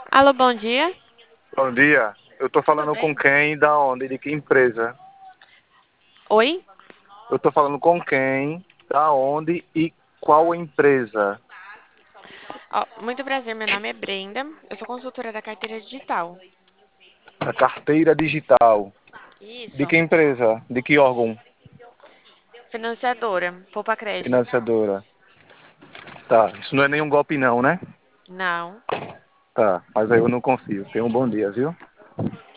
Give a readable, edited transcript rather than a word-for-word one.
Alô, bom dia. Bom dia. Eu tô Tudo falando com bem? quem, da onde, de que empresa? Oi? Eu tô falando com quem, da onde e qual empresa? Ó, muito prazer, meu nome é Brenda. Eu sou consultora da carteira digital. A carteira digital. De Isso, que empresa? De que órgão? financiadora, Poupa Crédito. Financiadora. Tá, isso não é nenhum golpe não, né? Não. Tá, mas aí eu não confio. Tenha um bom dia, viu?